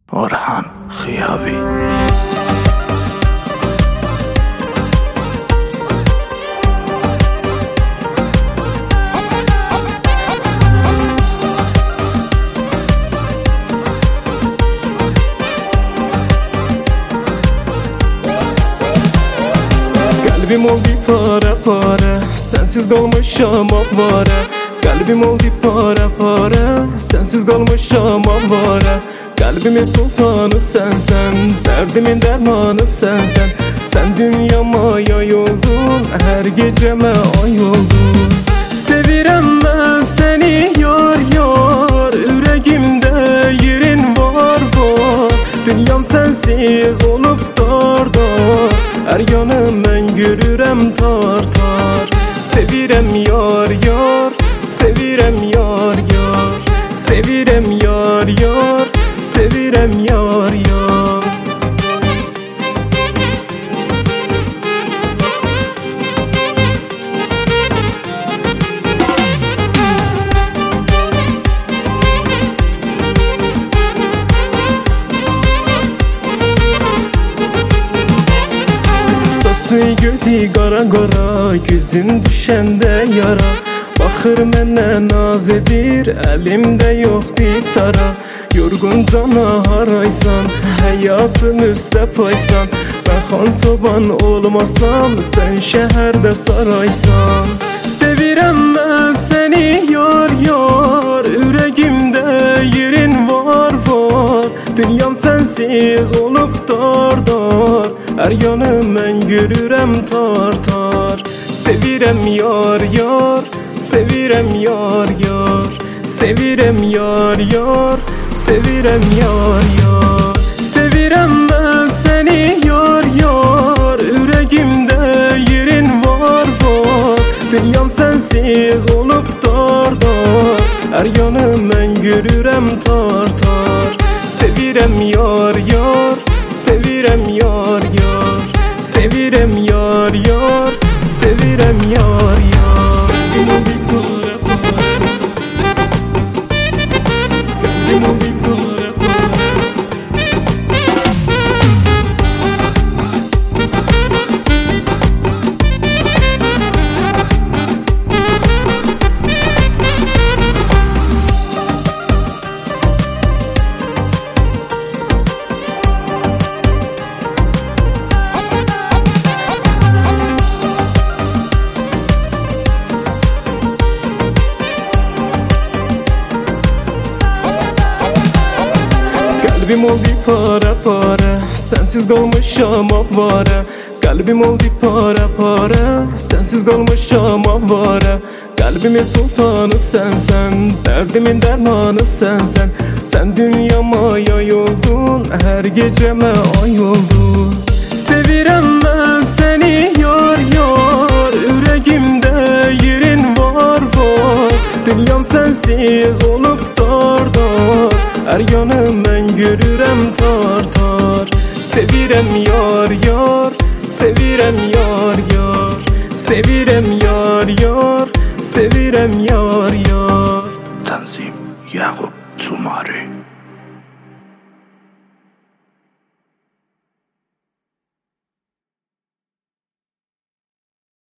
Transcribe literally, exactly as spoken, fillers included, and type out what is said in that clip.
Orhan Xiyavi. Kalbim oldu para para, sensiz kalmışam avara. Kalbim oldu para para, sensiz kalmışam avara. Kalbimin sultanı sensen, derdimin dermanı sensen. Sen dünyama yay oldun, her geceme ay oldun. Sevirem ben seni yar yar, yüreğimde yerin var var. Dünyam sensiz olup dar dar, her yanım ben görürem tar tar. Sevirem yar yar, sevirem yar yar. Sevirem yar yar, sevirem yar yar. Saçı gözü qara qara, gözün düşəndə yara. Baxır mənə naz edir, əlimdə yoxdur çara. Yorgun cana haraysan, həyatın üstə paysan. Ben xan çoban olmasam, sen şəhərdə saraysan. Sevirəm mən seni yar yar, yüreğimdə yerin var var. Dünyam sensiz olup dar dar, her yanım ben görürem tar tar. Sevirem yar yar, sevirem yar yar. Sevirem yar yar, sevirem yar yar. Sevirem ben seni yar yar, yüreğimde yerin var var. Dünyam sensiz olup dar dar, her yanım ben görürem tar tar. Sevirem yar yar, sevirem yar yar. Sevirem yar yar, sevirem yar yar. Kalbim oldu para para, kalbim oldu para para. Kalbim oldu para para, sensiz kalmışam avara. Kalbim oldu para para, sensiz kalmışam avara. Kalbimin sultanı sensen, derdimin dermanı sensen. Sen dünyama yay oldun, her geceme ay oldun. Sevirem ben seni yar yar, yüreğimde yerin var var. Dünyam sensiz olup dar dar, her yanım ben görürem tar tar. Sevirem yar yar, sevirem yar yar. Sevirem yar yar, sevirem yar yar. Tanzim Yaqub Cumari.